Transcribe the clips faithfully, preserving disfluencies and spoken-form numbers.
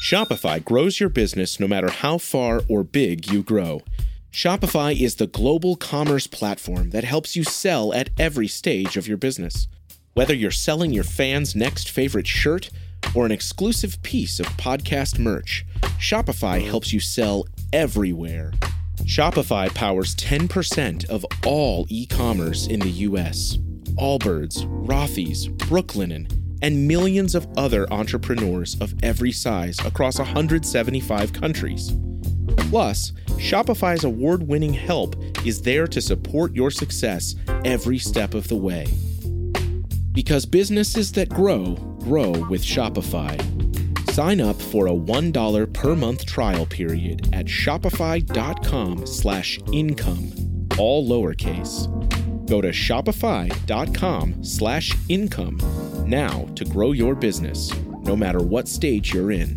Shopify grows your business no matter how far or big you grow. Shopify is the global commerce platform that helps you sell at every stage of your business. Whether you're selling your fans' next favorite shirt or an exclusive piece of podcast merch, Shopify helps you sell everywhere. Shopify powers ten percent of all e-commerce in the U S. Allbirds, Rothy's, Brooklinen, and millions of other entrepreneurs of every size across one hundred seventy-five countries. Plus, Shopify's award-winning help is there to support your success every step of the way. Because businesses that grow, grow with Shopify. Sign up for a one dollar per month trial period at shopify.com slash income, all lowercase. Go to shopify.com slash income now to grow your business, no matter what stage you're in.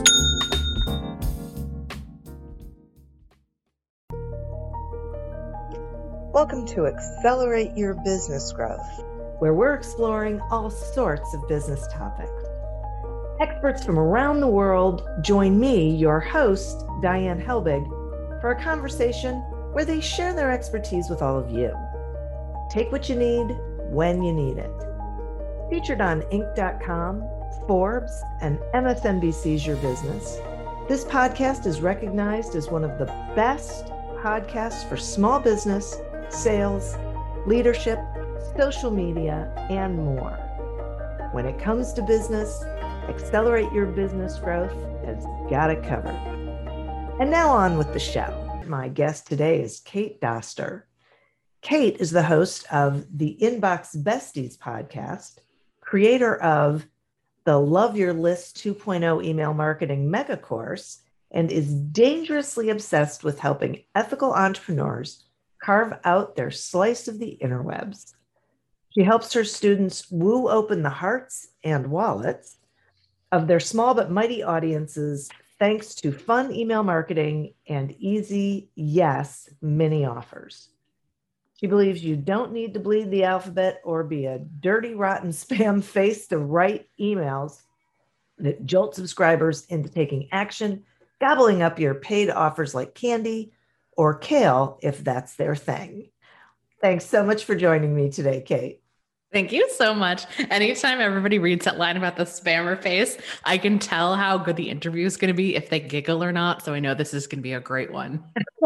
Welcome to Accelerate Your Business Growth, where we're exploring all sorts of business topics. Experts from around the world join me, your host, Diane Helbig, for a conversation where they share their expertise with all of you. Take what you need when you need it. Featured on Inc dot com, Forbes, and M S N B C's Your Business, this podcast is recognized as one of the best podcasts for small business, sales, leadership, social media, and more. When it comes to business, Accelerate Your Business Growth has got it covered. And now on with the show. My guest today is Kate Doster. Kate is the host of the Inbox Besties podcast, creator of the Love Your List two point oh email marketing mega course, and is dangerously obsessed with helping ethical entrepreneurs carve out their slice of the interwebs. She helps her students woo open the hearts and wallets of their small but mighty audiences thanks to fun email marketing and easy yes mini offers. She believes you don't need to bleed the alphabet or be a dirty, rotten spam face to write emails that jolt subscribers into taking action, gobbling up your paid offers like candy, or kale if that's their thing. Thanks so much for joining me today, Kate. Thank you so much. Anytime everybody reads that line about the spammer face, I can tell how good the interview is going to be if they giggle or not. So I know this is going to be a great one.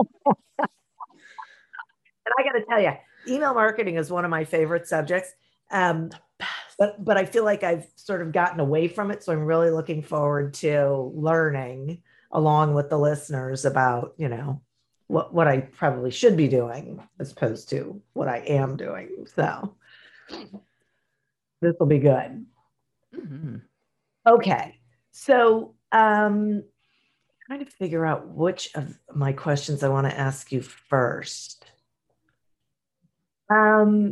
And I got to tell you, email marketing is one of my favorite subjects. Um, but, but I feel like I've sort of gotten away from it. So I'm really looking forward to learning along with the listeners about, you know, what, what I probably should be doing as opposed to what I am doing. So this will be good. Mm-hmm. Okay. So um, trying to figure out which of my questions I want to ask you first. Um,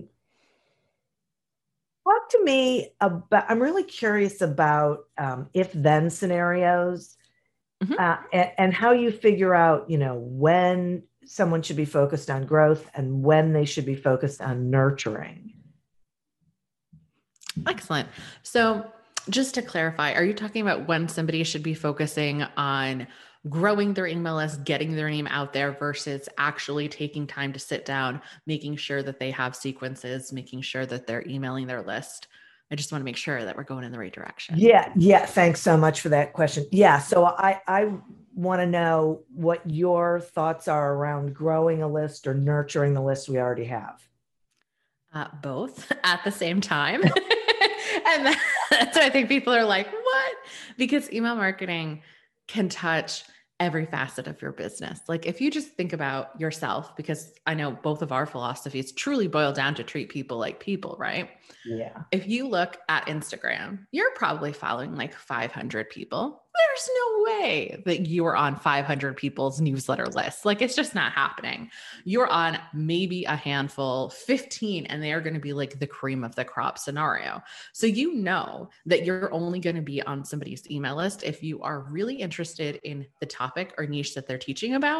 talk to me about, I'm really curious about um, if-then scenarios. Mm-hmm. Uh, and, and how you figure out, you know, when someone should be focused on growth and when they should be focused on nurturing. Excellent. So just to clarify, are you talking about when somebody should be focusing on growing their email list, getting their name out there versus actually taking time to sit down, making sure that they have sequences, making sure that they're emailing their list? I just want to make sure that we're going in the right direction. Yeah. Yeah. Thanks so much for that question. Yeah. So I, I want to know what your thoughts are around growing a list or nurturing the list we already have. Uh, both at the same time. And that's why I think people are like, what? Because email marketing can touch every facet of your business. Like if you just think about yourself, because I know both of our philosophies truly boil down to treat people like people, right? Yeah. If you look at Instagram, you're probably following like five hundred people. There's no way that you are on five hundred people's newsletter list. Like it's just not happening. You're on maybe a handful, fifteen, and they are going to be like the cream of the crop scenario. So you know that you're only going to be on somebody's email list if you are really interested in the topic or niche that they're teaching about.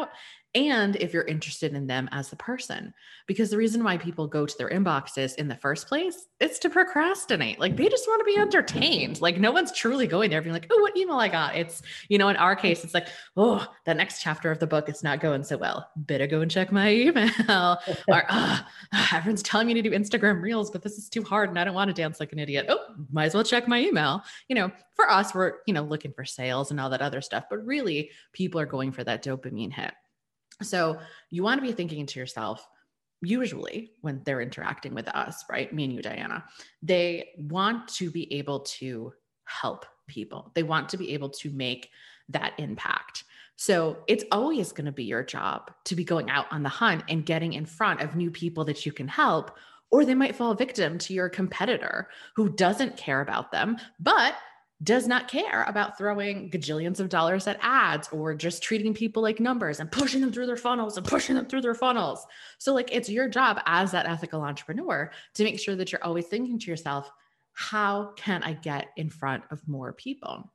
and if you're interested in them as a person. Because the reason why people go to their inboxes in the first place is to procrastinate. Like they just want to be entertained. Like no one's truly going there being like, oh, what email I got. It's, you know, in our case, it's like, oh, the next chapter of the book is not going so well. Better go and check my email. Or oh, everyone's telling me to do Instagram reels, but this is too hard and I don't want to dance like an idiot. Oh, might as well check my email. You know, for us, we're, you know, looking for sales and all that other stuff, but really people are going for that dopamine hit. So you want to be thinking to yourself, usually when they're interacting with us, right? Me and you, Diana, they want to be able to help people. They want to be able to make that impact. So it's always going to be your job to be going out on the hunt and getting in front of new people that you can help, or they might fall victim to your competitor who doesn't care about them, but does not care about throwing gajillions of dollars at ads or just treating people like numbers and pushing them through their funnels and pushing them through their funnels. So like it's your job as that ethical entrepreneur to make sure that you're always thinking to yourself, how can I get in front of more people?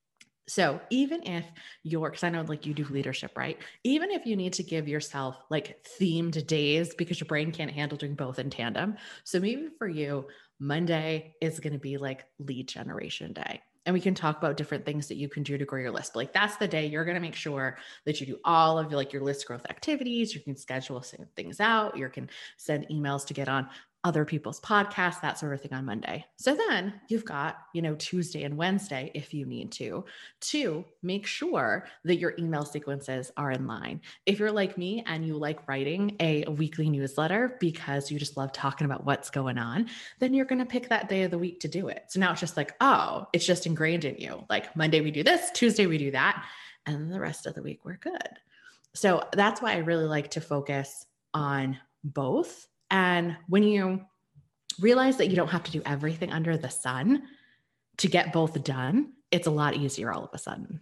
So even if you're, because I know like you do leadership, right? Even if you need to give yourself like themed days because your brain can't handle doing both in tandem. So maybe for you, Monday is going to be like lead generation day. And we can talk about different things that you can do to grow your list. But like that's the day you're going to make sure that you do all of like your list growth activities. You can schedule things out. You can send emails to get on other people's podcasts, that sort of thing on Monday. So then you've got, you know, Tuesday and Wednesday, if you need to, to make sure that your email sequences are in line. If you're like me and you like writing a weekly newsletter because you just love talking about what's going on, then you're going to pick that day of the week to do it. So now it's just like, oh, it's just ingrained in you. Like Monday we do this, Tuesday we do that, and then the rest of the week we're good. So that's why I really like to focus on both. And when you realize that you don't have to do everything under the sun to get both done, it's a lot easier all of a sudden.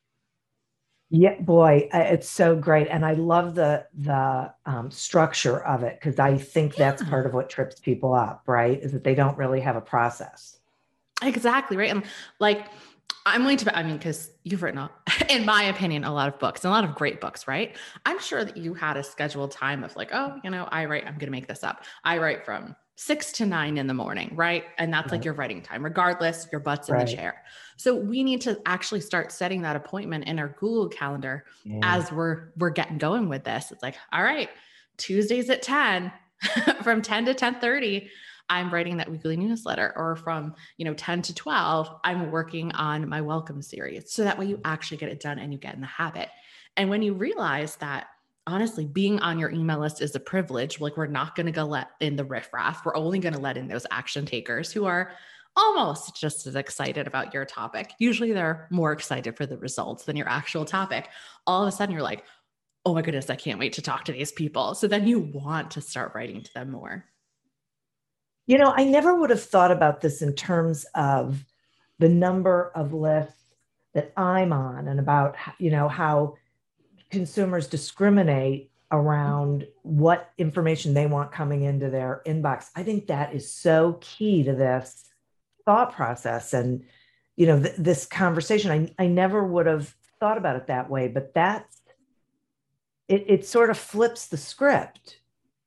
Yeah, boy, it's so great. And I love the, the um, structure of it, because I think that's Yeah. part of what trips people up, right? Is that they don't really have a process. Exactly. Right. And like, I'm going to, I mean, because you've written, a, in my opinion, a lot of books and a lot of great books, right? I'm sure that you had a scheduled time of like, oh, you know, I write, I'm going to make this up. I write from six to nine in the morning, right? And that's right. Like your writing time, regardless, your butt's in right. the chair. So we need to actually start setting that appointment in our Google Calendar yeah. as we're, we're getting going with this. It's like, all right, Tuesdays at ten from ten to ten thirty. I'm writing that weekly newsletter, or from, you know, ten to twelve, I'm working on my welcome series. So that way you actually get it done and you get in the habit. And when you realize that, honestly, being on your email list is a privilege, like we're not going to go let in the riffraff. We're only going to let in those action takers who are almost just as excited about your topic. Usually they're more excited for the results than your actual topic. All of a sudden you're like, oh my goodness, I can't wait to talk to these people. So then you want to start writing to them more. You know, I never would have thought about this in terms of the number of lists that I'm on, and about, you know, how consumers discriminate around what information they want coming into their inbox. I think that is so key to this thought process. And, you know, th- this conversation, I, I never would have thought about it that way, but that's, it, it sort of flips the script.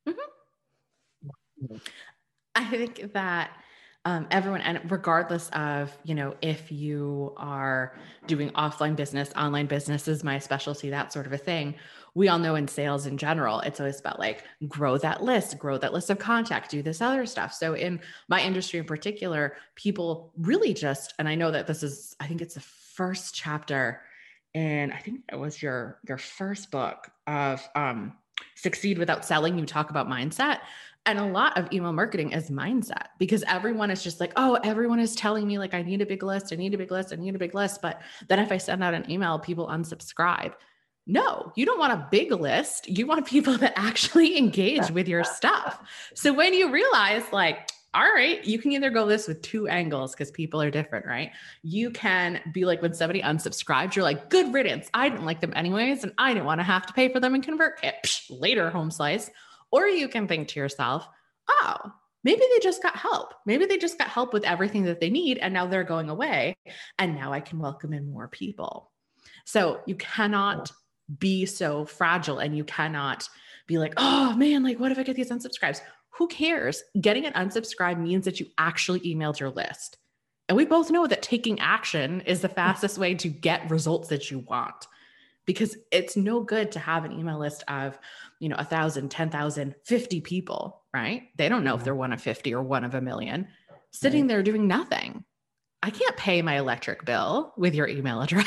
Mm-hmm. I think that um, everyone, and regardless of, you know, if you are doing offline business, online business is my specialty, that sort of a thing. We all know in sales in general, it's always about like, grow that list, grow that list of contacts, do this other stuff. So in my industry in particular, people really just, and I know that this is, I think it's the first chapter, and I think it was your, your first book of um, Succeed Without Selling. You talk about mindset. And a lot of email marketing is mindset, because everyone is just like, oh, everyone is telling me like, I need a big list. I need a big list. I need a big list. But then if I send out an email, people unsubscribe. No, you don't want a big list. You want people that actually engage with your stuff. So when you realize like, all right, you can either go this with two angles, because people are different, right? You can be like, when somebody unsubscribed, you're like, good riddance. I didn't like them anyways, and I didn't want to have to pay for them in ConvertKit. Psh, later, home slice. Or you can think to yourself, oh, maybe they just got help. Maybe they just got help with everything that they need, and now they're going away. And now I can welcome in more people. So you cannot be so fragile, and you cannot be like, oh man, like what if I get these unsubscribes? Who cares? Getting an unsubscribe means that you actually emailed your list. And we both know that taking action is the fastest way to get results that you want, because it's no good to have an email list of, you know, a thousand, ten thousand, fifty people, right? They don't know if they're one of fifty or one of a million sitting there doing nothing. I can't pay my electric bill with your email address.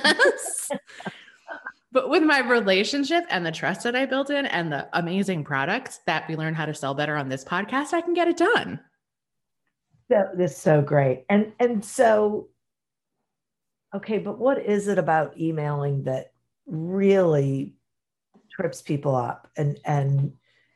But with my relationship and the trust that I built in and the amazing products that we learn how to sell better on this podcast, I can get it done. So, this is so great. And, and so, okay, but what is it about emailing that really trips people up and, and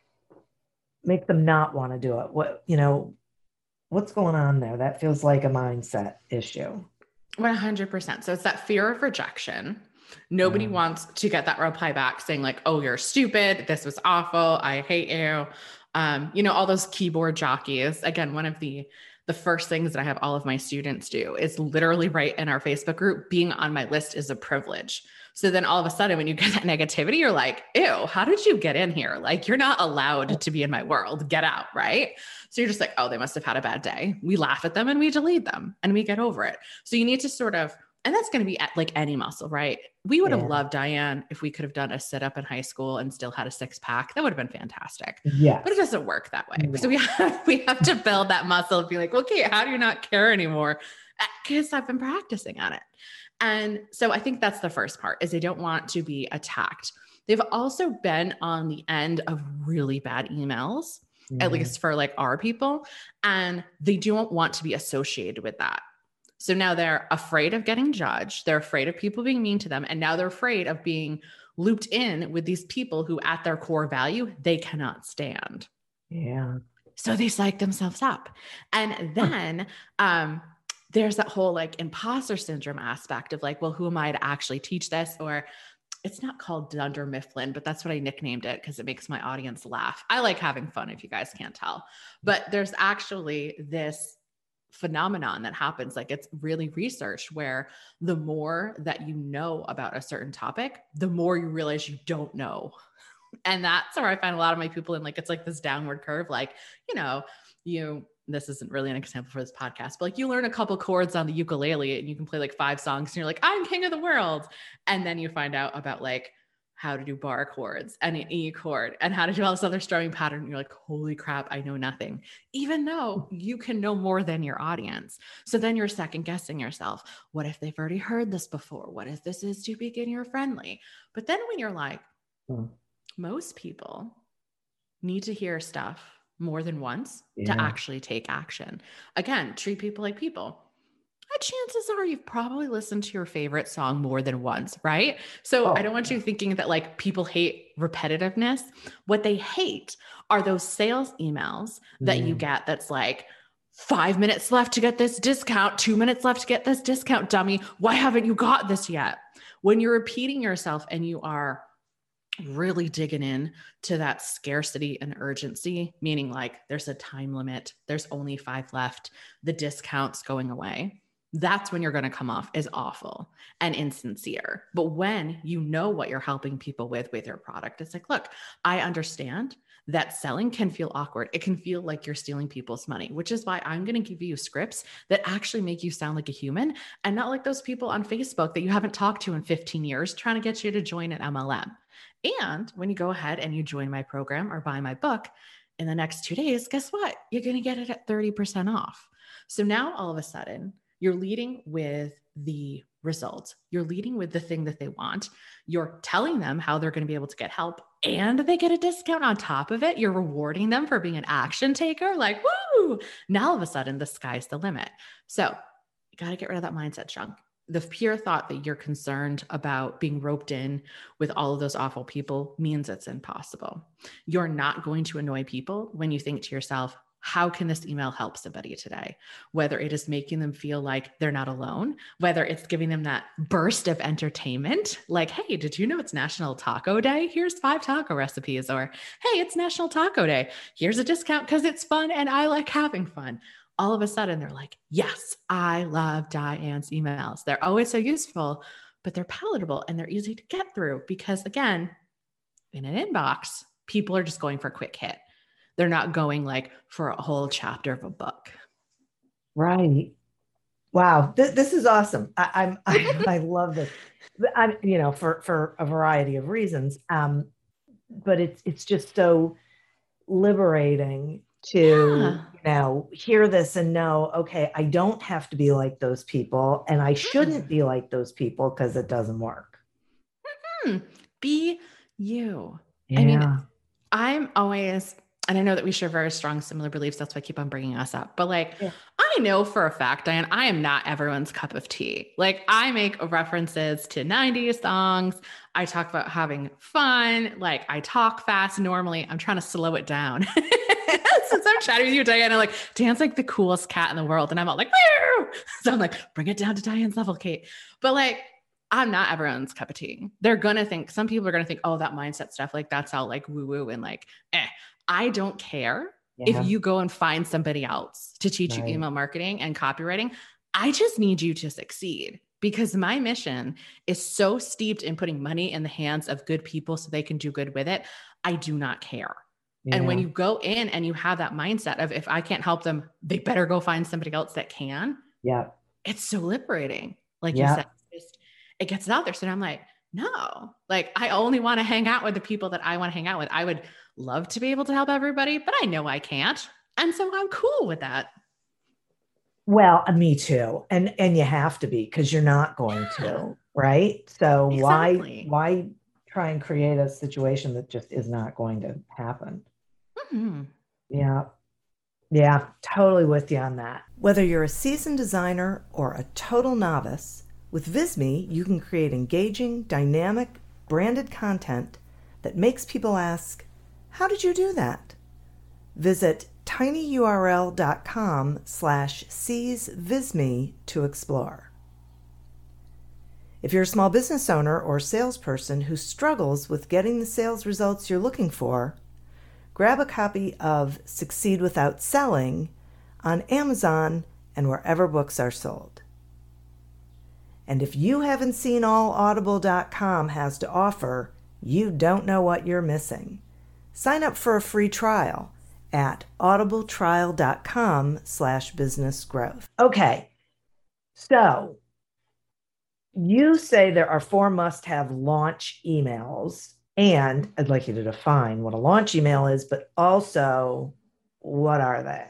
make them not want to do it? What, you know, what's going on there? That feels like a mindset issue. one hundred percent. So it's that fear of rejection. Nobody um, wants to get that reply back saying like, oh, you're stupid. This was awful. I hate you. Um, you know, all those keyboard jockeys. Again, one of the, the first things that I have all of my students do is literally write in our Facebook group, being on my list is a privilege. So then all of a sudden, when you get that negativity, you're like, ew, how did you get in here? Like, you're not allowed to be in my world. Get out. Right. So you're just like, oh, they must have had a bad day. We laugh at them and we delete them and we get over it. So you need to sort of, and that's going to be at like any muscle, right? We would have yeah. loved, Diane, if we could have done a sit up in high school and still had a six pack. That would have been fantastic. Yeah. But it doesn't work that way. Yeah. So we have, we have to build that muscle and be like, okay, how do you not care anymore? Because I've been practicing on it. And so I think that's the first part, is they don't want to be attacked. They've also been on the end of really bad emails, mm-hmm. at least for like our people, and they don't want to be associated with that. So now they're afraid of getting judged. They're afraid of people being mean to them. And now they're afraid of being looped in with these people who at their core value, they cannot stand. Yeah. So they psych themselves up. And then, um, there's that whole like imposter syndrome aspect of like, well, who am I to actually teach this? Or it's not called Dunder Mifflin, but that's what I nicknamed it because it makes my audience laugh. I like having fun, if you guys can't tell. But there's actually this phenomenon that happens, like it's really researched, where the more that you know about a certain topic, the more you realize you don't know. And that's where I find a lot of my people in, like, it's like this downward curve. Like, you know, you, this isn't really an example for this podcast, but like you learn a couple chords on the ukulele and you can play like five songs and you're like, I'm king of the world. And then you find out about like how to do bar chords and an E chord and how to do all this other strumming pattern. And you're like, holy crap, I know nothing, even though you can know more than your audience. So then you're second guessing yourself. What if they've already heard this before? What if this is too beginner friendly? But then when you're like, hmm. most people need to hear stuff more than once yeah. to actually take action. Again, treat people like people. Chances are you've probably listened to your favorite song more than once, right? So oh. I don't want you thinking that like people hate repetitiveness. What they hate are those sales emails that mm. you get that's like, five minutes left to get this discount, two minutes left to get this discount, dummy. Why haven't you got this yet? When you're repeating yourself and you are really digging in to that scarcity and urgency, meaning like there's a time limit, there's only five left, the discount's going away. That's when you're going to come off as awful and insincere. But when you know what you're helping people with, with your product, it's like, look, I understand that selling can feel awkward. It can feel like you're stealing people's money, which is why I'm going to give you scripts that actually make you sound like a human and not like those people on Facebook that you haven't talked to in fifteen years trying to get you to join an M L M. And when you go ahead and you join my program or buy my book in the next two days, guess what? You're going to get it at thirty percent off. So now all of a sudden, you're leading with the results. You're leading with the thing that they want. You're telling them how they're going to be able to get help and they get a discount on top of it. You're rewarding them for being an action taker. Like, woo! Now all of a sudden the sky's the limit. So you got to get rid of that mindset chunk. The pure thought that you're concerned about being roped in with all of those awful people means it's impossible. You're not going to annoy people when you think to yourself, how can this email help somebody today? Whether it is making them feel like they're not alone, whether it's giving them that burst of entertainment, like, hey, did you know it's National Taco Day? Here's five taco recipes. Or, hey, it's National Taco Day. Here's a discount because it's fun and I like having fun. All of a sudden they're like, yes, I love Diane's emails. They're always so useful. but they're palatable and they're easy to get through because, again, in an inbox, people are just going for a quick hit. They're not going like for a whole chapter of a book. Right. Wow. Th- this is awesome. I, I'm, I, I love this. I, you know, for, for a variety of reasons. Um, but it's, it's just so liberating to, Yeah. you know, hear this and know, okay, I don't have to be like those people and I shouldn't be like those people because it doesn't work. Mm-hmm. Be you. Yeah. I mean, I'm always, and I know that we share very strong similar beliefs. That's why I keep on bringing us up. But like, yeah. I know for a fact, Diane, I am not everyone's cup of tea. Like I make references to nineties songs. I talk about having fun. Like I talk fast. Normally I'm trying to slow it down. Since I'm chatting with you, Diane, I'm like, Diane's like the coolest cat in the world. And I'm all like, woo! So I'm like, bring it down to Diane's level, Kate. But like, I'm not everyone's cup of tea. They're going to think, some people are going to think, oh, that mindset stuff, like that's all like woo woo and like, eh. I don't care yeah. if you go and find somebody else to teach right. you email marketing and copywriting. I just need you to succeed because my mission is so steeped in putting money in the hands of good people so they can do good with it. I do not care. Yeah. And when you go in and you have that mindset of if I can't help them, they better go find somebody else that can. Yeah. It's so liberating. Like yeah. you said, it's just, it gets it out there. So I'm like, no, like I only want to hang out with the people that I want to hang out with. I would love to be able to help everybody, but I know I can't. And so I'm cool with that. Well, me too. And, and you have to be, because you're not going yeah. to, right? So exactly. why, why try and create a situation that just is not going to happen? Mm-hmm. Yeah. Yeah. Totally with you on that. Whether you're a seasoned designer or a total novice, with Visme, you can create engaging, dynamic, branded content that makes people ask, how did you do that? Visit tinyurl.com slash seesvisme to explore. If you're a small business owner or salesperson who struggles with getting the sales results you're looking for, grab a copy of Succeed Without Selling on Amazon and wherever books are sold. And if you haven't seen all audible dot com has to offer, you don't know what you're missing. Sign up for a free trial at audibletrial.com slash business growth. Okay, so you say there are four must-have launch emails, and I'd like you to define what a launch email is, but also what are they?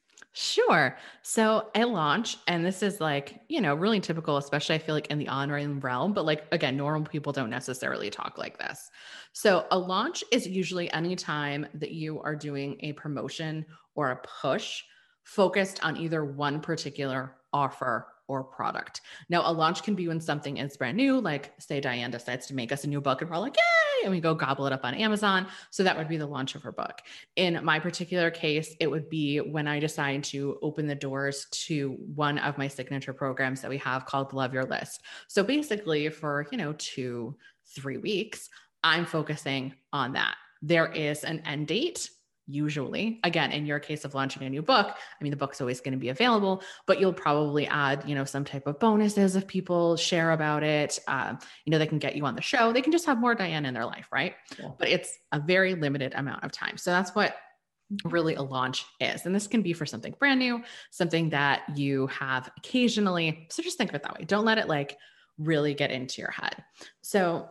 Sure. So a launch, and this is like, you know, really typical, especially I feel like in the online realm, but like, again, normal people don't necessarily talk like this. So a launch is usually any time that you are doing a promotion or a push focused on either one particular offer or product. Now, a launch can be when something is brand new, like say Diane decides to make us a new book and we're like, yay, and we go gobble it up on Amazon. So that would be the launch of her book. In my particular case, it would be when I decide to open the doors to one of my signature programs that we have called Love Your List. So basically for, you know, two, three weeks, I'm focusing on that. There is an end date. Usually, again, in your case of launching a new book, I mean, the book's always going to be available, but you'll probably add, you know, some type of bonuses if people share about it. Um, you know, they can get you on the show. They can just have more Diane in their life, right? Yeah. But it's a very limited amount of time. So that's what really a launch is. And this can be for something brand new, something that you have occasionally. So just think of it that way. Don't let it like really get into your head. So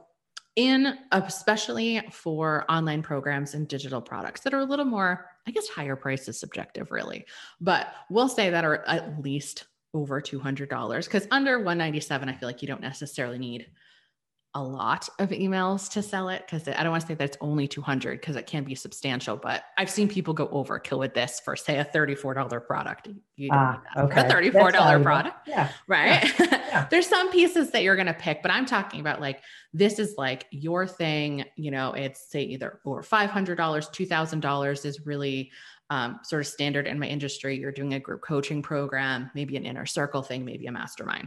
in especially for online programs and digital products that are a little more, I guess higher price is subjective really, but we'll say that are at least over two hundred dollars because under one ninety-seven, I feel like you don't necessarily need a lot of emails to sell it because I don't want to say that it's only two hundred because it can be substantial, but I've seen people go overkill with this for say a thirty-four dollars product. You don't ah, need that. Okay. A thirty-four dollars product. Yeah. Right. Yeah. Yeah. There's some pieces that you're going to pick, but I'm talking about like, this is like your thing, you know, it's say either over five hundred dollars, two thousand dollars is really um, sort of standard in my industry. You're doing a group coaching program, maybe an inner circle thing, maybe a mastermind.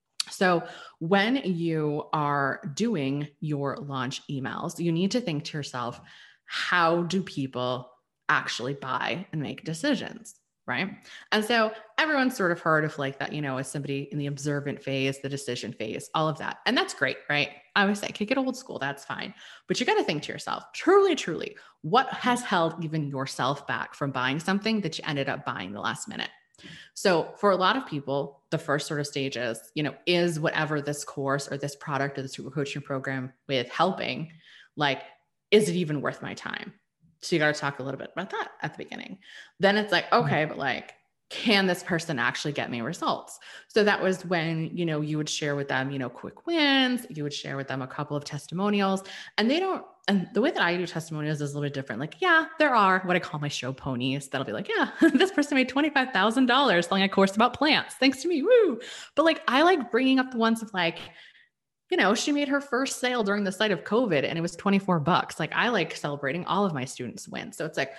So when you are doing your launch emails, you need to think to yourself, how do people actually buy and make decisions? right? And so everyone's sort of heard of like that, you know, as somebody in the observant phase, the decision phase, all of that. And that's great, right? I always say, kick it old school, that's fine. But you got to think to yourself, truly, truly, what has held even yourself back from buying something that you ended up buying the last minute? So for a lot of people, the first sort of stages, you know, is whatever this course or this product or the super coaching program with helping, like, is it even worth my time? So you got to talk a little bit about that at the beginning. Then it's like, okay, but like, can this person actually get me results? So that was when, you know, you would share with them, you know, quick wins, you would share with them a couple of testimonials, and they don't, and the way that I do testimonials is a little bit different. Like, yeah, there are what I call my show ponies that'll be like, yeah, this person made twenty-five thousand dollars selling a course about plants. Thanks to me. Woo. But like, I like bringing up the ones of like, you know, she made her first sale during the height of COVID and it was twenty-four bucks. Like, I like celebrating all of my students' wins. So it's like,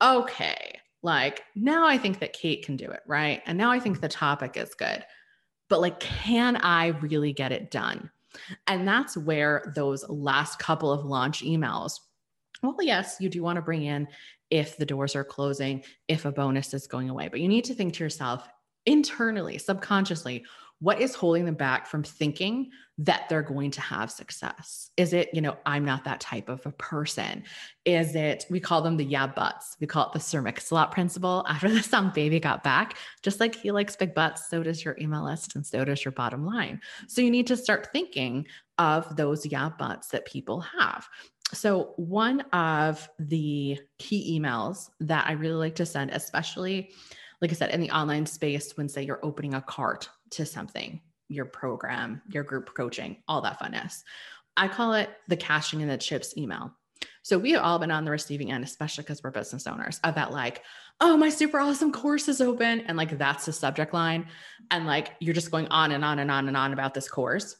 okay, like now I think that Kate can do it, right? And now I think the topic is good, but like, can I really get it done? And that's where those last couple of launch emails, well, yes, you do want to bring in if the doors are closing, if a bonus is going away, but you need to think to yourself internally, subconsciously, what is holding them back from thinking that they're going to have success? Is it, you know, I'm not that type of a person? Is it, we call them the yeah buts. We call it the Sir Mix-a-Lot principle. After the some baby got back, just like he likes big butts, so does your email list and so does your bottom line. So you need to start thinking of those yeah buts that people have. So one of the key emails that I really like to send, especially like I said, in the online space, when say you're opening a cart to something, your program, your group coaching, all that funness, I call it the cashing in the chips email. So we have all been on the receiving end, especially because we're business owners, of that like, oh, my super awesome course is open. And like, that's the subject line. And like, you're just going on and on and on and on about this course.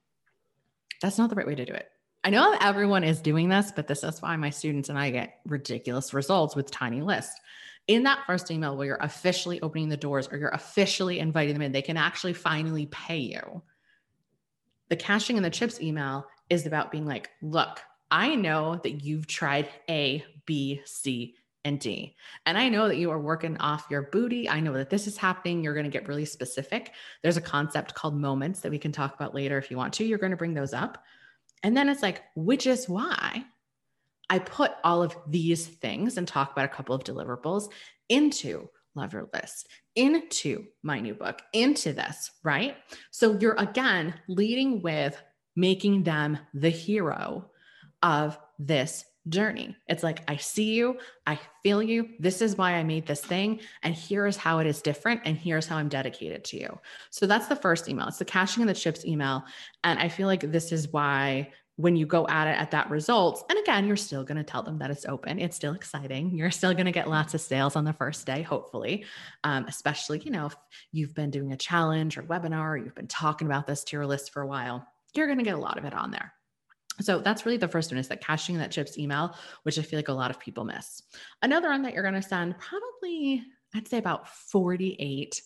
That's not the right way to do it. I know everyone is doing this, but this is why my students and I get ridiculous results with tiny lists. In that first email where you're officially opening the doors or you're officially inviting them in, they can actually finally pay you. The cashing in the chips email is about being like, look, I know that you've tried A, B, C, and D. And I know that you are working off your booty. I know that this is happening. You're going to get really specific. There's a concept called moments that we can talk about later if you want to. You're going to bring those up. And then it's like, which is why I put all of these things and talk about a couple of deliverables into Love Your List, into my new book, into this, right? So you're again leading with making them the hero of this journey. It's like, I see you, I feel you. This is why I made this thing. And here is how it is different. And here's how I'm dedicated to you. So that's the first email. It's the cashing in the chips email. And I feel like this is why when you go at it at that results, and again, you're still going to tell them that it's open. It's still exciting. You're still going to get lots of sales on the first day, hopefully, um, especially, you know, if you've been doing a challenge or webinar, or you've been talking about this to your list for a while, you're going to get a lot of it on there. So that's really the first one, is that cashing that chips email, which I feel like a lot of people miss. Another one that you're going to send probably, I'd say about forty-eight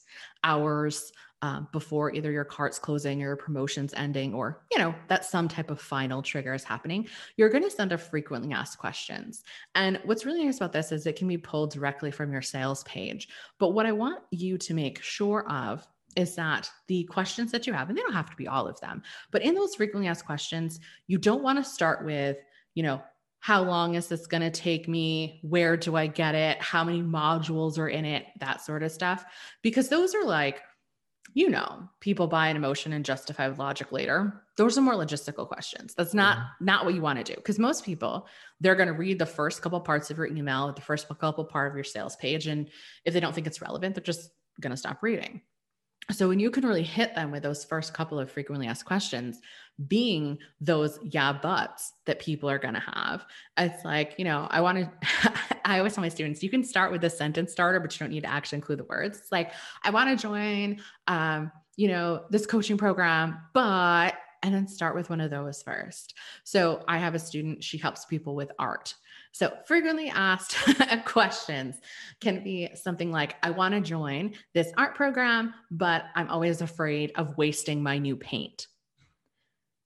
hours um, before either your cart's closing or your promotion's ending, or, you know, that some type of final trigger is happening. You're going to send a frequently asked questions. And what's really nice about this is it can be pulled directly from your sales page. But what I want you to make sure of is that the questions that you have, and they don't have to be all of them, but in those frequently asked questions, you don't want to start with, you know, how long is this going to take me? Where do I get it? How many modules are in it? That sort of stuff. Because those are like, you know, people buy an emotion and justify with logic later. Those are more logistical questions. That's not, yeah. not what you want to do. Because most people, they're going to read the first couple parts of your email, the first couple part of your sales page. And if they don't think it's relevant, they're just going to stop reading. So when you can really hit them with those first couple of frequently asked questions, being those yeah buts that people are going to have, it's like, you know, I want to, I always tell my students, you can start with a sentence starter, but you don't need to actually include the words. It's like, I want to join, um, you know, this coaching program, but, and then start with one of those first. So I have a student, she helps people with art. So frequently asked questions can be something like, I want to join this art program, but I'm always afraid of wasting my new paint.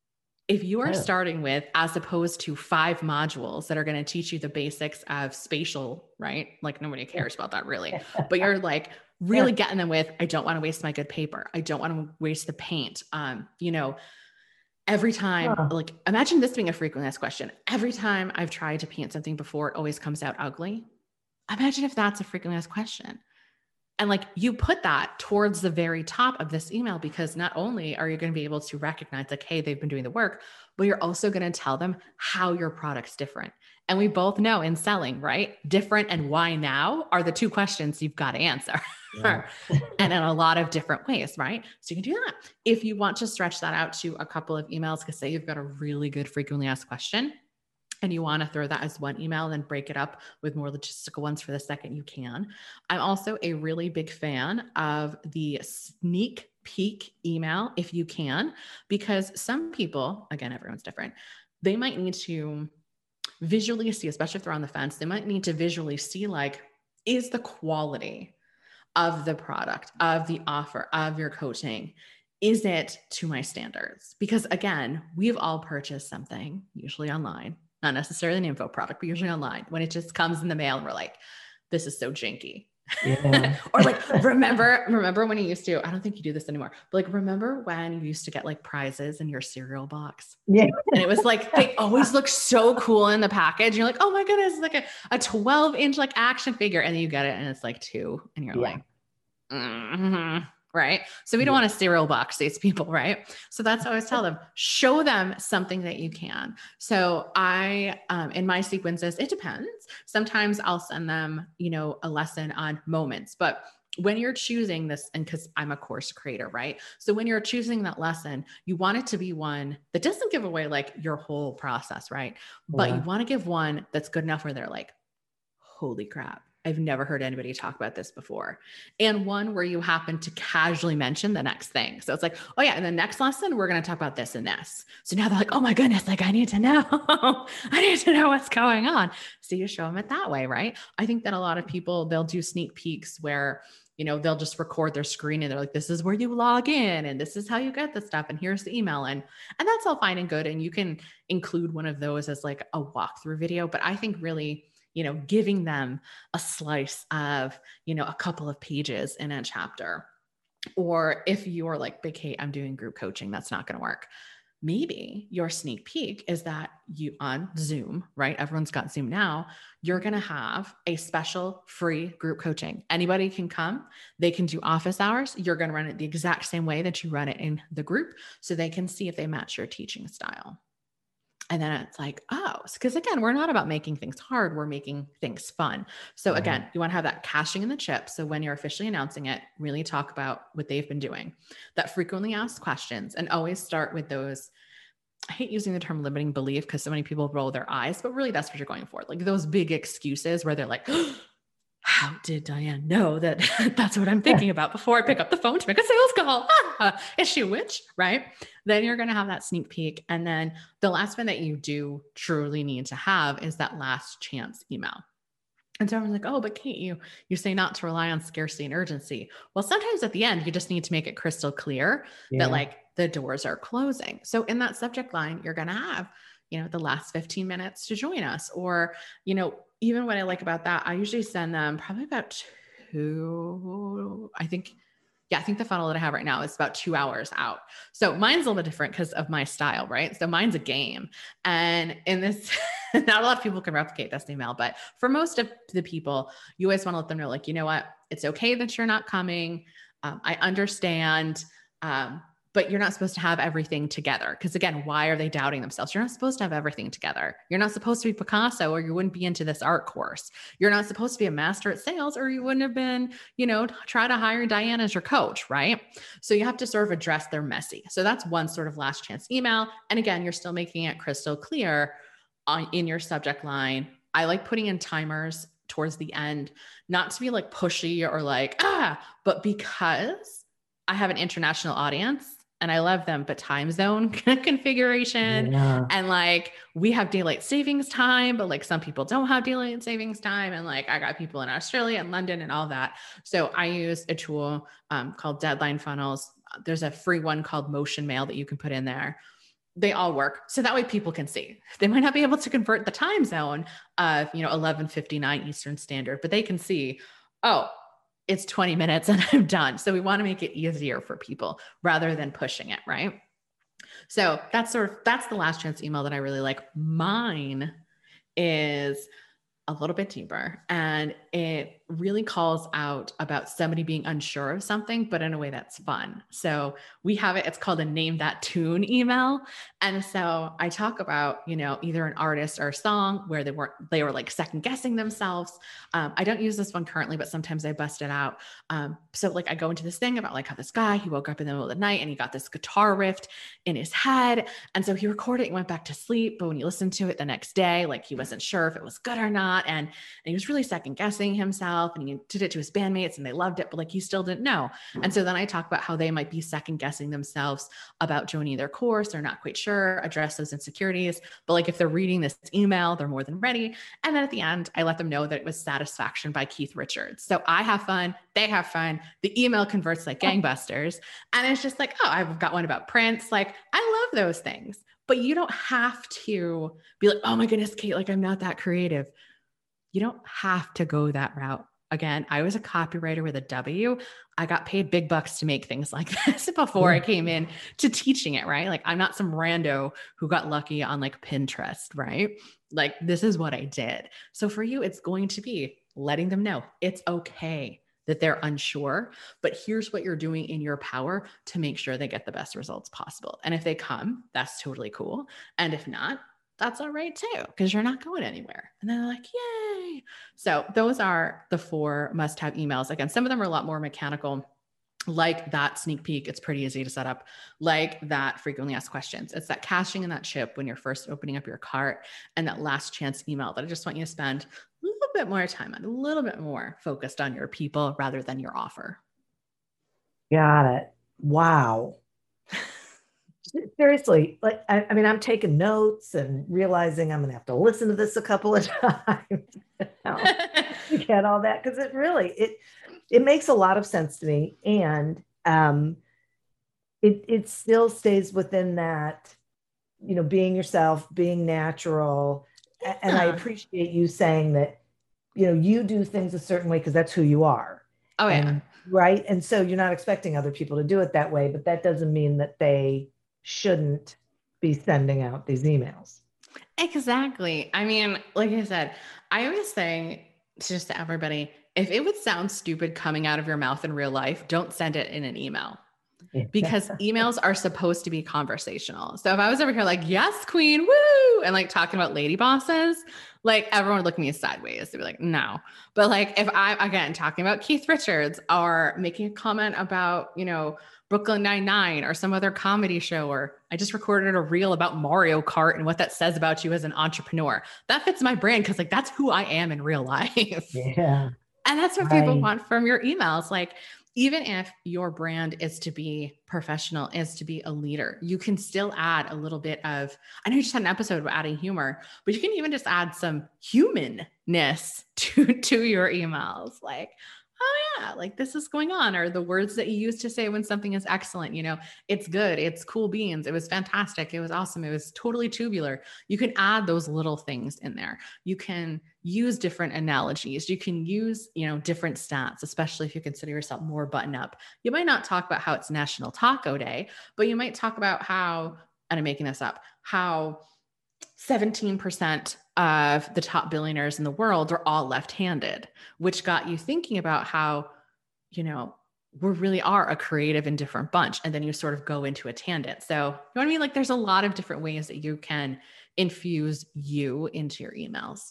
If you are Oh. starting with, as opposed to five modules that are going to teach you the basics of spatial, right? Like nobody cares about that really, but you're like really Yeah. getting them with, I don't want to waste my good paper. I don't want to waste the paint. Um, you know, every time, Huh. like imagine this being a frequently asked question. Every time I've tried to paint something before, it always comes out ugly. Imagine if that's a frequently asked question. And like you put that towards the very top of this email, because not only are you going to be able to recognize like, hey, they've been doing the work, but you're also going to tell them how your product's different. And we both know in selling, right? Different and why now are the two questions you've got to answer. Yeah. And in a lot of different ways, right? So you can do that. If you want to stretch that out to a couple of emails, because say you've got a really good frequently asked question, and you want to throw that as one email, then break it up with more logistical ones for the second you can. I'm also a really big fan of the sneak peek email if you can, because some people, again, everyone's different, they might need to visually see, especially if they're on the fence, they might need to visually see like, is the quality of the product, of the offer, of your coaching, is it to my standards? Because again, we've all purchased something, usually online, not necessarily an info product, but usually online, when it just comes in the mail and we're like, this is so janky. Yeah. Or like, remember, remember when you used to, I don't think you do this anymore, but like, remember when you used to get like prizes in your cereal box? Yeah. And it was like, they always look so cool in the package. You're like, oh my goodness, it's like a, a twelve inch like action figure. And then you get it and it's like two. And you're Yeah. like, mm-hmm. Right. So we don't Yeah. want to cereal box these people. Right. So that's what I always tell them, show them something that you can. So I, um, in my sequences, it depends. Sometimes I'll send them, you know, a lesson on moments, but when you're choosing this, and because I'm a course creator, right? So when you're choosing that lesson, you want it to be one that doesn't give away like your whole process, right? But Yeah. you want to give one that's good enough where they're like, holy crap, I've never heard anybody talk about this before. And one where you happen to casually mention the next thing. So it's like, oh yeah, in the next lesson, we're going to talk about this and this. So now they're like, oh my goodness, like I need to know, I need to know what's going on. So you show them it that way, right? I think that a lot of people, they'll do sneak peeks where, you know, they'll just record their screen and they're like, this is where you log in and this is how you get the stuff. And here's the email. And, and that's all fine and good. And you can include one of those as like a walkthrough video. But I think really, you know, giving them a slice of, you know, a couple of pages in a chapter, or if you're like, big Kate, I'm doing group coaching, that's not going to work. Maybe your sneak peek is that you on Zoom, right? Everyone's got Zoom now. You're going to have a special free group coaching. Anybody can come. They can do office hours. You're going to run it the exact same way that you run it in the group, so they can see if they match your teaching style. And then it's like, oh, because again, we're not about making things hard. We're making things fun. So Right. again, you want to have that cashing in the chip. So when you're officially announcing it, really talk about what they've been doing, that frequently asked questions, and always start with those. I hate using the term limiting belief because so many people roll their eyes, but really that's what you're going for. Like those big excuses where they're like, how did Diane know that that's what I'm thinking about before I pick up the phone to make a sales call? Ah, is she a witch? Right? Then you're going to have that sneak peek. And then the last one that you do truly need to have is that last chance email. And so I was like, oh, but Kate, you, you say not to rely on scarcity and urgency. Well, sometimes at the end, you just need to make it crystal clear Yeah. that like the doors are closing. So in that subject line, you're going to have, you know, the last fifteen minutes to join us. Or, you know, even what I like about that, I usually send them probably about two, I think, yeah, I think the funnel that I have right now is about two hours out. So mine's a little bit different because of my style, right? So mine's a game. And in this, not a lot of people can replicate this email, but for most of the people, you always want to let them know, like, you know what, it's okay that you're not coming. Um, I understand. Um, but you're not supposed to have everything together. Because again, why are they doubting themselves? You're not supposed to have everything together. You're not supposed to be Picasso, or you wouldn't be into this art course. You're not supposed to be a master at sales, or you wouldn't have been, you know, try to hire Diane as your coach, right? So you have to sort of address their messy. So that's one sort of last chance email. And again, you're still making it crystal clear on, in your subject line. I like putting in timers towards the end, not to be like pushy or like, ah, but because I have an international audience, and I love them, but time zone configuration Yeah. and like we have daylight savings time, but like some people don't have daylight savings time. And like I got people in Australia and London and all that. So I use a tool um, called Deadline Funnels. There's a free one called Motion Mail that you can put in there. they all work. So that way people can see. They might not be able to convert the time zone of, you know, eleven fifty-nine Eastern Standard, but they can see, oh, it's twenty minutes and I'm done. So we want to make it easier for people rather than pushing it, right? So that's sort of, that's the last chance email that I really like. Mine is a little bit deeper, and it really calls out about somebody being unsure of something, but in a way that's fun. So we have it, it's called a Name That Tune email. And so I talk about, you know, either an artist or a song where they were, they were like second guessing themselves. Um, I don't use this one currently, but sometimes I bust it out. Um, so like I go into this thing about like how this guy, he woke up in the middle of the night and he got this guitar riff in his head. And so he recorded it and went back to sleep. But when he listened to it the next day, like he wasn't sure if it was good or not. And, and he was really second guessing himself, and he did it to his bandmates and they loved it, but like he still didn't know. And so then I talk about how they might be second guessing themselves about joining their course. They're not quite sure, address those insecurities. But like if they're reading this email, they're more than ready. And then at the end, I let them know that it was Satisfaction by Keith Richards. So I have fun, they have fun. The email converts like gangbusters. And it's just like, oh, I've got one about Prince. Like I love those things, but you don't have to be like, oh my goodness, Kate, like I'm not that creative. You don't have to go that route. Again, I was a copywriter with a W. I got paid big bucks to make things like this before I came in to teaching it, right? Like I'm not some rando who got lucky on like Pinterest, right? Like this is what I did. So for you, it's going to be letting them know it's okay that they're unsure, but here's what you're doing in your power to make sure they get the best results possible. And if they come, that's totally cool. And if not, that's all right too, because you're not going anywhere. And then they're like, yay. So those are the four must-have emails. Again, some of them are a lot more mechanical, like that sneak peek. It's pretty easy to set up, like that frequently asked questions. It's that cashing in that chip when you're first opening up your cart, and that last chance email that I just want you to spend a little bit more time on, a little bit more focused on your people rather than your offer. Got it. Wow. Seriously, like, I, I mean, I'm taking notes and realizing I'm going to have to listen to this a couple of times to get all that. Cause it really, it, it makes a lot of sense to me. And, um, it, it still stays within that, you know, being yourself, being natural. Yeah. And I appreciate you saying that, you know, you do things a certain way, cause that's who you are. Oh yeah. And, right. And so you're not expecting other people to do it that way, but that doesn't mean that they shouldn't be sending out these emails. Exactly. I mean, like I said, I always say just to everybody, if it would sound stupid coming out of your mouth in real life, don't send it in an email, because emails are supposed to be conversational. So if I was over here like, yes, queen, woo, and like talking about lady bosses, like everyone would look at me sideways. They'd be like, no. But like, if I'm again, talking about Keith Richards or making a comment about, you know, Brooklyn Nine-Nine or some other comedy show, or I just recorded a reel about Mario Kart and what that says about you as an entrepreneur, that fits my brand. Cause like, that's who I am in real life. Yeah. And that's what right. people want from your emails. Like, even if your brand is to be professional, is to be a leader, you can still add a little bit of, I know you just had an episode about adding humor, but you can even just add some humanness to, to your emails. Like, oh yeah, like this is going on, or the words that you use to say when something is excellent, you know, it's good, it's cool beans, it was fantastic, it was awesome, it was totally tubular. You can add those little things in there. You can use different analogies. You can use, you know, different stats, especially if you consider yourself more button up. You might not talk about how it's National Taco Day, but you might talk about how, and I'm making this up, how seventeen percent of the top billionaires in the world are all left-handed, which got you thinking about how, you know, we really are a creative and different bunch. And then you sort of go into a tangent. So, you know what I mean? Like there's a lot of different ways that you can infuse you into your emails.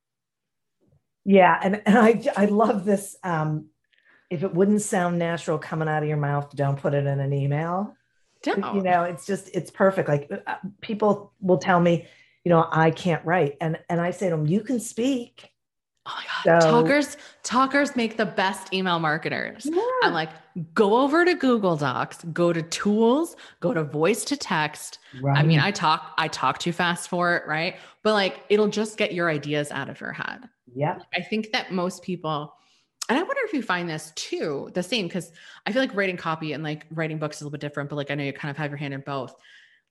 Yeah. And, and I, I love this. Um, if it wouldn't sound natural coming out of your mouth, don't put it in an email. Don't. You know, it's just, it's perfect. Like uh, people will tell me, you know, I can't write. And, and I say to them, you can speak. Oh my God. So, talkers, talkers make the best email marketers. Yeah. I'm like, go over to Google Docs, go to tools, go to voice to text. Right. I mean, I talk, I talk too fast for it. Right. But like, it'll just get your ideas out of your head. Yeah. I think that most people, and I wonder if you find this too, the same, because I feel like writing copy and like writing books is a little bit different, but like, I know you kind of have your hand in both.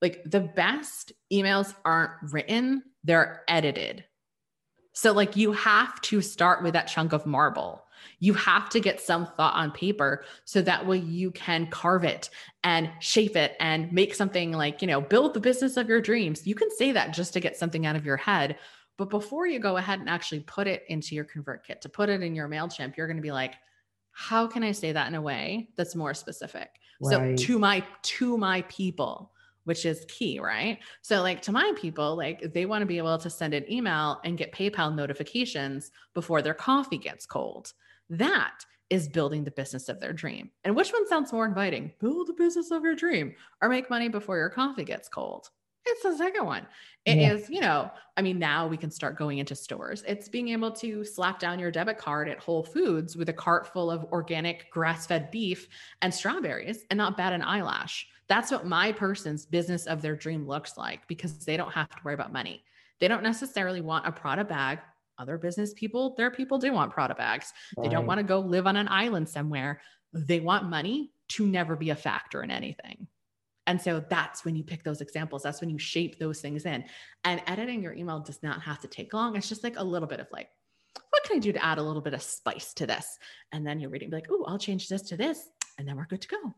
Like the best emails aren't written, they're edited. So like you have to start with that chunk of marble. You have to get some thought on paper so that way you can carve it and shape it and make something like, you know, build the business of your dreams. You can say that just to get something out of your head. But before you go ahead and actually put it into your ConvertKit, to put it in your MailChimp, you're going to be like, how can I say that in a way that's more specific? Right. So to my, to my people, which is key, right? So like to my people, like they want to be able to send an email and get PayPal notifications before their coffee gets cold. That is building the business of their dream. And which one sounds more inviting? Build the business of your dream or make money before your coffee gets cold. It's the second one. It yeah. is, you know, I mean, now we can start going into stores. It's being able to slap down your debit card at Whole Foods with a cart full of organic grass-fed beef and strawberries and not bat an eyelash. That's what my person's business of their dream looks like, because they don't have to worry about money. They don't necessarily want a Prada bag. Other business people, their people do want Prada bags. Right. They don't want to go live on an island somewhere. They want money to never be a factor in anything. And so that's when you pick those examples. That's when you shape those things in. And editing your email does not have to take long. It's just like a little bit of like, what can I do to add a little bit of spice to this? And then you're reading like, oh, I'll change this to this. And then we're good to go.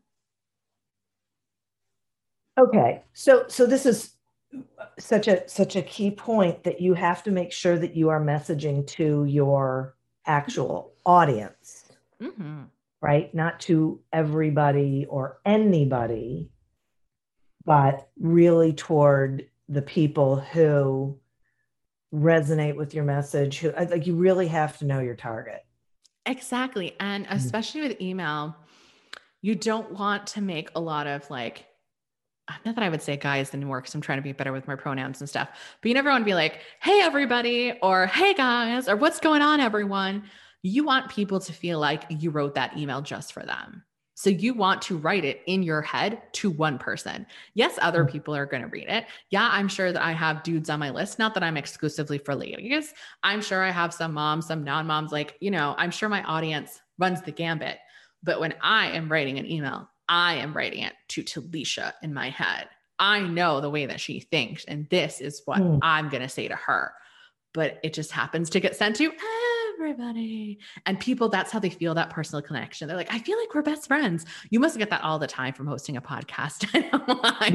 Okay. So, so this is such a, such a key point, that you have to make sure that you are messaging to your actual audience, mm-hmm. right? Not to everybody or anybody, but really toward the people who resonate with your message, who like, you really have to know your target. Exactly. And especially with email, you don't want to make a lot of like, not that I would say guys anymore, because I'm trying to be better with my pronouns and stuff, but you never want to be like, hey, everybody, or hey guys, or what's going on, everyone. You want people to feel like you wrote that email just for them. So you want to write it in your head to one person. Yes, other people are going to read it. Yeah, I'm sure that I have dudes on my list. Not that I'm exclusively for ladies. I'm sure I have some moms, some non-moms, like, you know, I'm sure my audience runs the gambit. But when I am writing an email, I am writing it to Talisha in my head. I know the way that she thinks, and this is what mm. I'm going to say to her. But it just happens to get sent to everybody. And people, that's how they feel that personal connection. They're like, I feel like we're best friends. You must get that all the time from hosting a podcast. I know I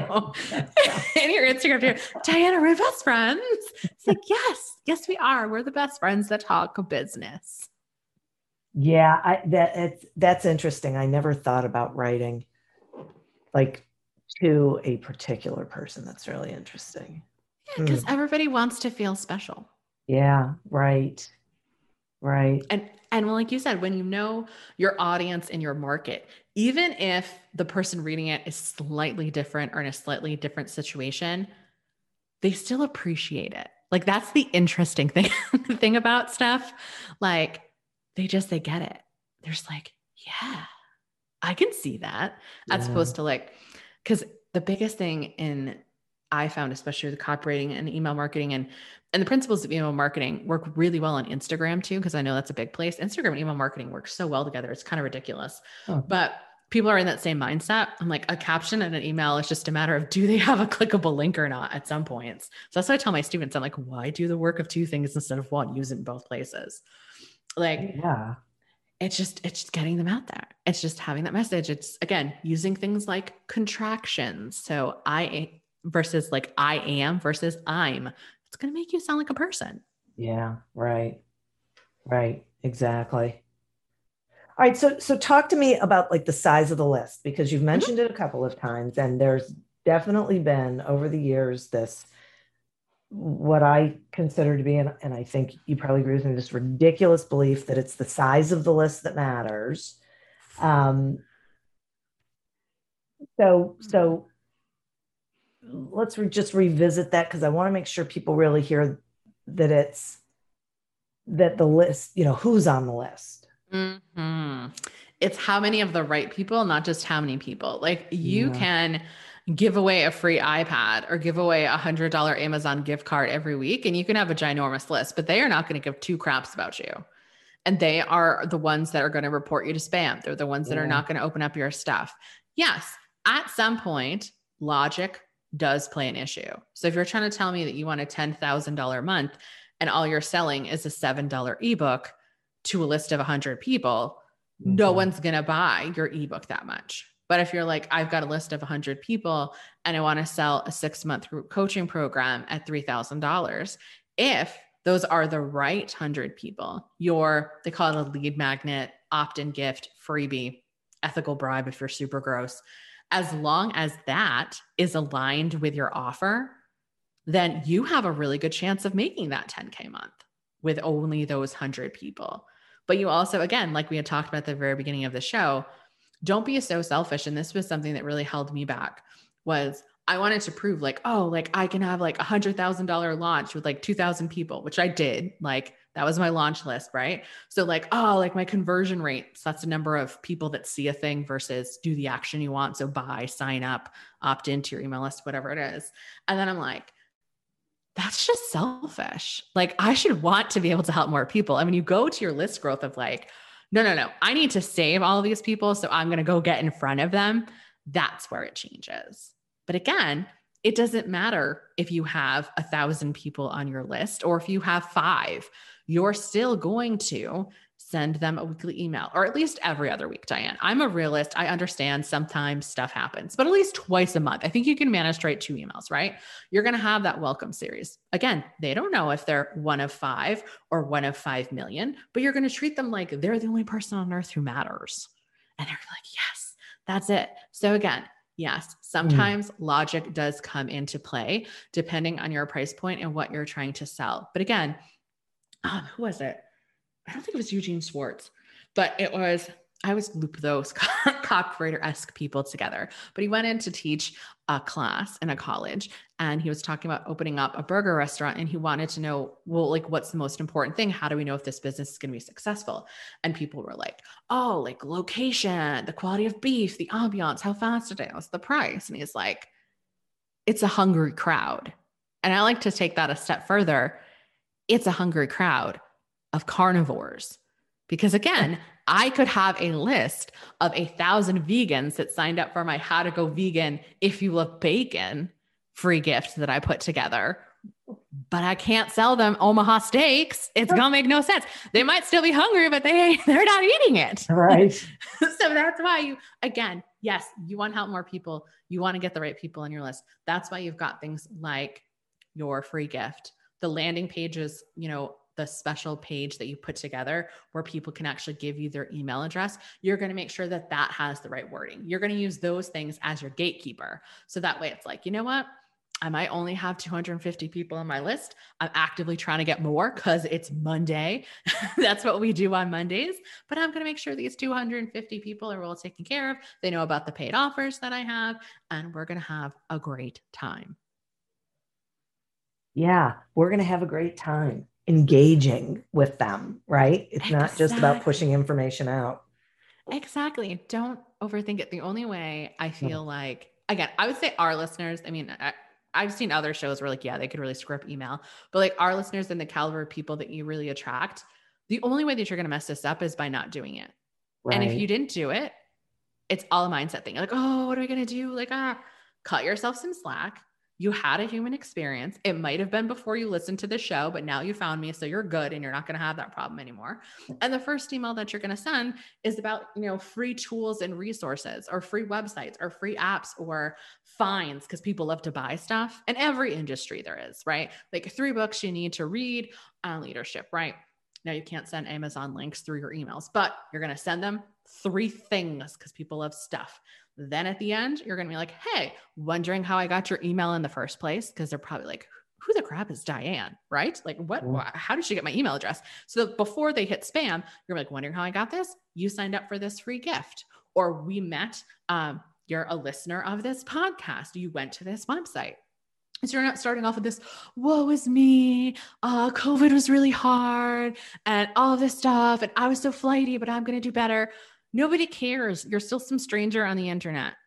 do. In your Instagram, you're, Diana, we're best friends. It's like, yes, yes, we are. We're the best friends that talk business. Yeah, I, that it's, that's interesting. I never thought about writing like to a particular person. That's really interesting. Yeah, because mm. everybody wants to feel special. Yeah, right. Right. And and like you said, when you know your audience and your market, even if the person reading it is slightly different or in a slightly different situation, they still appreciate it. Like that's the interesting thing, thing about stuff. Like they just, they get it. They're just like, yeah, I can see that. Yeah. As opposed to like, because the biggest thing in, I found, especially with copywriting and email marketing and, and the principles of email marketing work really well on Instagram too. Cause I know that's a big place. Instagram and email marketing work so well together. It's kind of ridiculous, oh. but people are in that same mindset. I'm like, a caption and an email is just a matter of, do they have a clickable link or not at some points? So that's why I tell my students, I'm like, why do the work of two things instead of one? Use it in both places. Like, yeah, it's just, it's just getting them out there. It's just having that message. It's again, using things like contractions. So I versus like I am versus I'm, it's going to make you sound like a person. Yeah. Right. Right. Exactly. All right. So, so talk to me about like the size of the list, because you've mentioned mm-hmm. it a couple of times, and there's definitely been over the years, this, what I consider to be, and, and I think you probably agree with me, this ridiculous belief that it's the size of the list that matters. Um, so, so let's re- just revisit that, because I want to make sure people really hear that it's, that the list, you know, who's on the list. Mm-hmm. It's how many of the right people, not just how many people. Like you yeah. can give away a free iPad or give away a hundred dollar Amazon gift card every week, and you can have a ginormous list, but they are not going to give two craps about you. And they are the ones that are going to report you to spam. They're the ones that yeah. are not going to open up your stuff. Yes. At some point, logic does play an issue. So if you're trying to tell me that you want a ten thousand dollars a month and all you're selling is a seven dollars ebook to a list of one hundred people, mm-hmm. no one's going to buy your ebook that much. But if you're like, I've got a list of one hundred people and I want to sell a six month coaching program at three thousand dollars, if those are the right one hundred people, your, they call it a lead magnet, opt-in gift, freebie, ethical bribe if you're super gross. As long as that is aligned with your offer, then you have a really good chance of making that ten K a month with only those one hundred people. But you also, again, like we had talked about at the very beginning of the show, don't be so selfish. And this was something that really held me back, was I wanted to prove like, oh, like I can have like a one hundred thousand dollars launch with like two thousand people, which I did. Like that was my launch list, right? So like, oh, like my conversion rate, so that's the number of people that see a thing versus do the action you want. So buy, sign up, opt into your email list, whatever it is. And then I'm like, that's just selfish. Like I should want to be able to help more people. I mean, you go to your list growth of like, no, no, no, I need to save all of these people. So I'm going to go get in front of them. That's where it changes. But again, it doesn't matter if you have a thousand people on your list or if you have five, you're still going to send them a weekly email, or at least every other week, Diane. I'm a realist. I understand sometimes stuff happens, but at least twice a month. I think you can manage to write two emails, right? You're going to have that welcome series. Again, they don't know if they're one of five or one of five million, but you're going to treat them like they're the only person on earth who matters. And they're like, yes, that's it. So again, yes, sometimes mm. logic does come into play depending on your price point and what you're trying to sell. But again, um, who was it? I don't think it was Eugene Schwartz, but it was, I always loop those copywriter-esque people together, but he went in to teach a class in a college and he was talking about opening up a burger restaurant and he wanted to know, well, like, what's the most important thing? How do we know if this business is going to be successful? And people were like, oh, like location, the quality of beef, the ambiance, how fast it is, the price. And he's like, it's a hungry crowd. And I like to take that a step further. It's a hungry crowd of carnivores. Because again, I could have a list of a thousand vegans that signed up for my How to Go Vegan If You Love Bacon free gift that I put together, but I can't sell them Omaha steaks. It's going to make no sense. They might still be hungry, but they, they're not eating it. Right. So that's why you, again, yes, you want to help more people. You want to get the right people on your list. That's why you've got things like your free gift, the landing pages, you know, the special page that you put together where people can actually give you their email address. You're going to make sure that that has the right wording. You're going to use those things as your gatekeeper. So that way it's like, you know what? I might only have two hundred fifty people on my list. I'm actively trying to get more because it's Monday. That's what we do on Mondays. But I'm going to make sure these two hundred fifty people are well taken care of. They know about the paid offers that I have, and we're going to have a great time. Yeah, we're going to have a great time engaging with them, right? It's Exactly. not just about pushing information out. Exactly. Don't overthink it. The only way I feel mm. like, again, I would say our listeners, I mean, I, I've seen other shows where like, yeah, they could really screw up email, but like our listeners and the caliber of people that you really attract, the only way that you're going to mess this up is by not doing it. Right. And if you didn't do it, it's all a mindset thing. You're like, oh, what am I going to do? Like, ah, cut yourself some slack. You had a human experience. It might've been before you listened to the show, but now you found me. So you're good and you're not going to have that problem anymore. And the first email that you're going to send is about, you know, free tools and resources or free websites or free apps or fines. Cause people love to buy stuff in every industry there is, right? Like three books you need to read on leadership, right? Now you can't send Amazon links through your emails, but you're going to send them three things because people love stuff. Then at the end, you're going to be like, hey, wondering how I got your email in the first place? Because they're probably like, who the crap is Diane, right? Like what, mm. how did she get my email address? So that before they hit spam, you're like, wondering how I got this? You signed up for this free gift, or we met, um, you're a listener of this podcast. You went to this website. So you're not starting off with this, woe is me, uh, COVID was really hard and all of this stuff. And I was so flighty, but I'm going to do better. Nobody cares. You're still some stranger on the internet.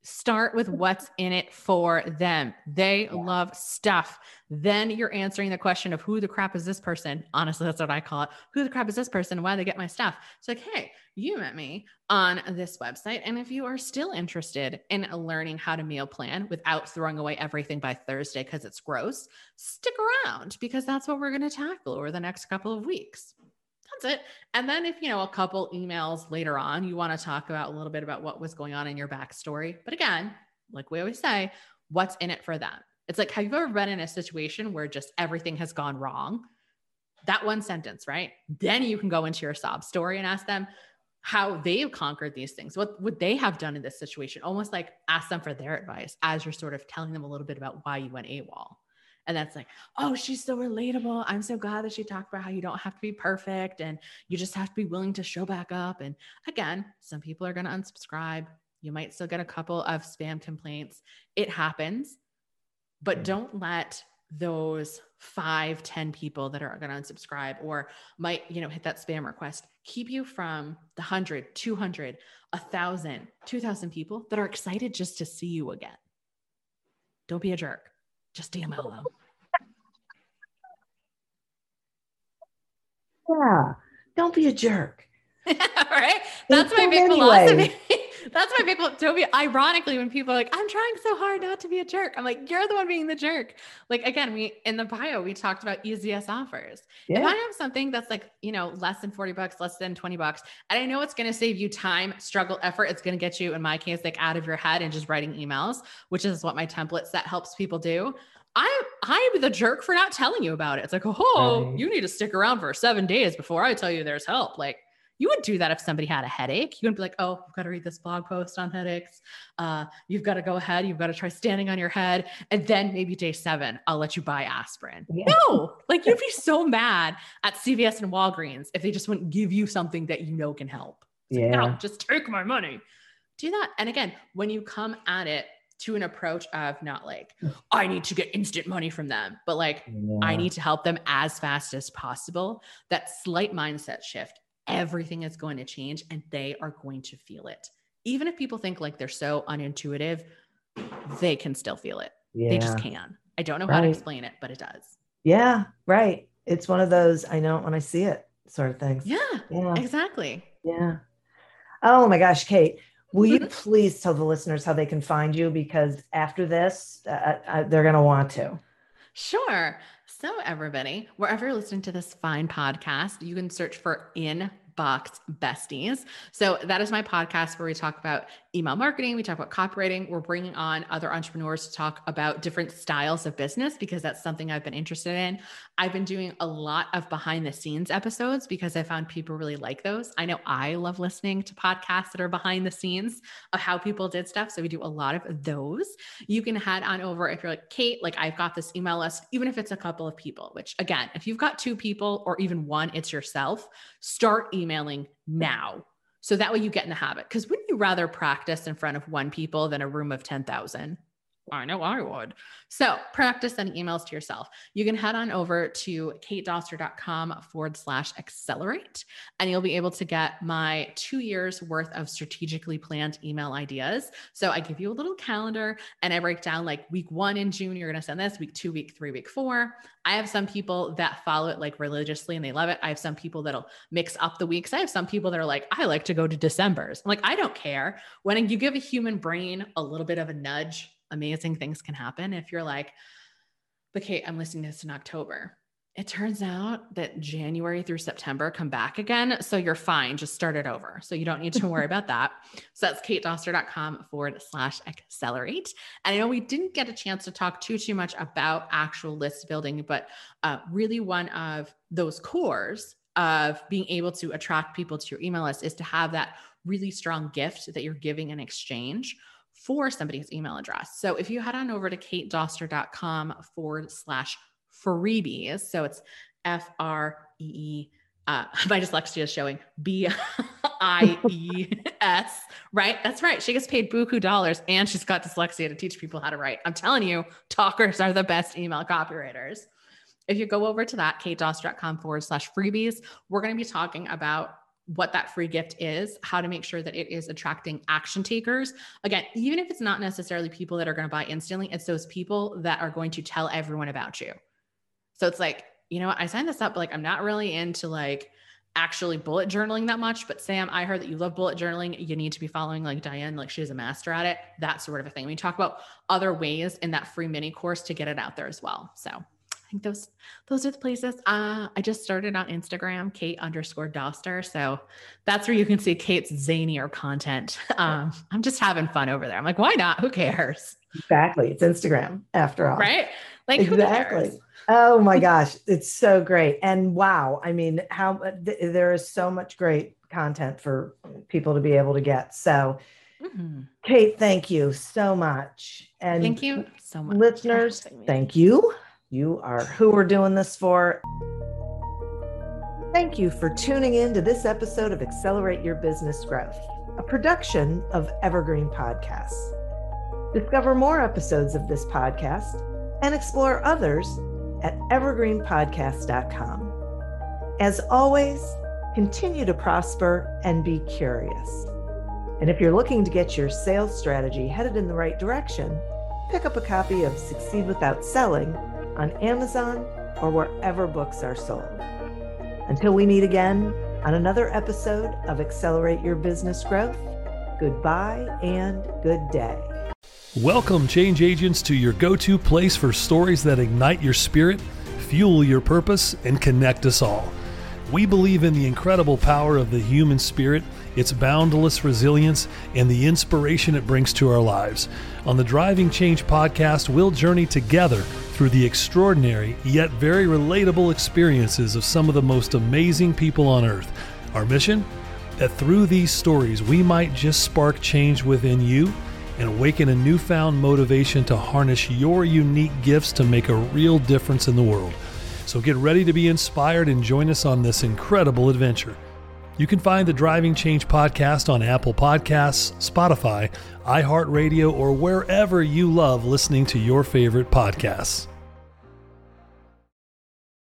Start with what's in it for them. They yeah. love stuff. Then you're answering the question of who the crap is this person? Honestly, that's what I call it. Who the crap is this person? Why do they get my stuff? It's like, hey, you met me on this website. And if you are still interested in learning how to meal plan without throwing away everything by Thursday because it's gross, stick around because that's what we're going to tackle over the next couple of weeks. That's it. And then if, you know, a couple emails later on, you want to talk about a little bit about what was going on in your backstory. But again, like we always say, what's in it for them? It's like, have you ever been in a situation where just everything has gone wrong? That one sentence, right? Then you can go into your sob story and ask them how they've conquered these things. What would they have done in this situation? Almost like ask them for their advice as you're sort of telling them a little bit about why you went AWOL. And that's like, oh, she's so relatable. I'm so glad that she talked about how you don't have to be perfect and you just have to be willing to show back up. And again, some people are going to unsubscribe. You might still get a couple of spam complaints. It happens, but don't let those five, ten people that are going to unsubscribe or might, you know, hit that spam request keep you from the hundred, two hundred, a thousand, two thousand people that are excited just to see you again. Don't be a jerk. Just D M hello. Yeah. Don't be a jerk. Right? That's my big philosophy. That's my big philosophy. Ironically, when people are like, I'm trying so hard not to be a jerk. I'm like, you're the one being the jerk. Like, again, we, in the bio, we talked about easiest offers. Yeah. If I have something that's like, you know, less than forty bucks, less than twenty bucks, and I know it's going to save you time, struggle, effort. It's going to get you, in my case, like out of your head and just writing emails, which is what my template set helps people do. I, I'm the jerk for not telling you about it. It's like, oh, right. You need to stick around for seven days before I tell you there's help. Like, you would do that if somebody had a headache. You wouldn't be like, oh, I've got to read this blog post on headaches. Uh, you've got to go ahead. You've got to try standing on your head. And then maybe day seven, I'll let you buy aspirin. Yeah. No, like you'd be so mad at C V S and Walgreens if they just wouldn't give you something that you know can help. It's yeah. Like, no, just take my money. Do that. And again, when you come at it to an approach of not like, I need to get instant money from them, but like, yeah. I need to help them as fast as possible. That slight mindset shift, everything is going to change and they are going to feel it. Even if people think like they're so unintuitive, they can still feel it. Yeah. They just can. I don't know right. how to explain it, but it does. Yeah, right. It's one of those, I know it when I see it sort of things. Yeah, yeah. Exactly. Yeah. Oh my gosh, Kate, will you please tell the listeners how they can find you? Because after this, uh, uh, they're going to want to. Sure. So everybody, wherever you're listening to this fine podcast, you can search for Inbox Besties. So that is my podcast where we talk about email marketing. We talk about copywriting. We're bringing on other entrepreneurs to talk about different styles of business because that's something I've been interested in. I've been doing a lot of behind the scenes episodes because I found people really like those. I know I love listening to podcasts that are behind the scenes of how people did stuff. So we do a lot of those. You can head on over if you're like, Kate, like I've got this email list, even if it's a couple of people, which again, if you've got two people or even one, it's yourself, start emailing now. So that way you get in the habit. Because wouldn't you rather practice in front of one people than a room of ten thousand? I know I would. So practice sending emails to yourself. You can head on over to katedoster.com forward slash accelerate, and you'll be able to get my two years worth of strategically planned email ideas. So I give you a little calendar and I break down like week one in June, you're going to send this, week two, week three, week four. I have some people that follow it like religiously and they love it. I have some people that'll mix up the weeks. I have some people that are like, I like to go to December's. I'm like, I don't care. When you give a human brain a little bit of a nudge, amazing things can happen. If you're like, okay, I'm listening to this in October. It turns out that January through September come back again. So you're fine. Just start it over. So you don't need to worry about that. So that's katedoster.com forward slash accelerate. And I know we didn't get a chance to talk too, too much about actual list building, but uh, really one of those cores of being able to attract people to your email list is to have that really strong gift that you're giving in exchange for somebody's email address. So if you head on over to katedoster.com forward slash freebies. So it's F R E E, uh, my dyslexia is showing B I E S, right? That's right. She gets paid buku dollars and she's got dyslexia to teach people how to write. I'm telling you, talkers are the best email copywriters. If you go over to that, katedoster.com forward slash freebies, we're going to be talking about what that free gift is, how to make sure that it is attracting action takers. Again, even if it's not necessarily people that are going to buy instantly, it's those people that are going to tell everyone about you. So it's like, you know what, I signed this up, but like, I'm not really into like actually bullet journaling that much, but Sam, I heard that you love bullet journaling. You need to be following like Diane, like she's a master at it, that sort of a thing. We talk about other ways in that free mini course to get it out there as well. So I think those, those are the places. Uh, I just started on Instagram, Kate underscore Doster. So that's where you can see Kate's zanier content. Um, I'm just having fun over there. I'm like, why not? Who cares? Exactly. It's Instagram after all. Right? Like exactly. Who cares? Oh my gosh. It's so great. And wow. I mean, how th- there is so much great content for people to be able to get. So mm-hmm. Kate, thank you so much. And thank you so much. Listeners, thank you. You are who we're doing this for. Thank you for tuning in to this episode of Accelerate Your Business Growth, a production of Evergreen Podcasts. Discover more episodes of this podcast and explore others at evergreen podcast dot com. As always, continue to prosper and be curious. And if you're looking to get your sales strategy headed in the right direction, pick up a copy of Succeed Without Selling on Amazon or wherever books are sold. Until we meet again on another episode of Accelerate Your Business Growth, goodbye and good day. Welcome, change agents, to your go-to place for stories that ignite your spirit, fuel your purpose, and connect us all. We believe in the incredible power of the human spirit, its boundless resilience, and the inspiration it brings to our lives. On the Driving Change podcast, we'll journey together through the extraordinary yet very relatable experiences of some of the most amazing people on earth. Our mission? That through these stories, we might just spark change within you and awaken a newfound motivation to harness your unique gifts to make a real difference in the world. So get ready to be inspired and join us on this incredible adventure. You can find the Driving Change podcast on Apple Podcasts, Spotify, iHeartRadio, or wherever you love listening to your favorite podcasts.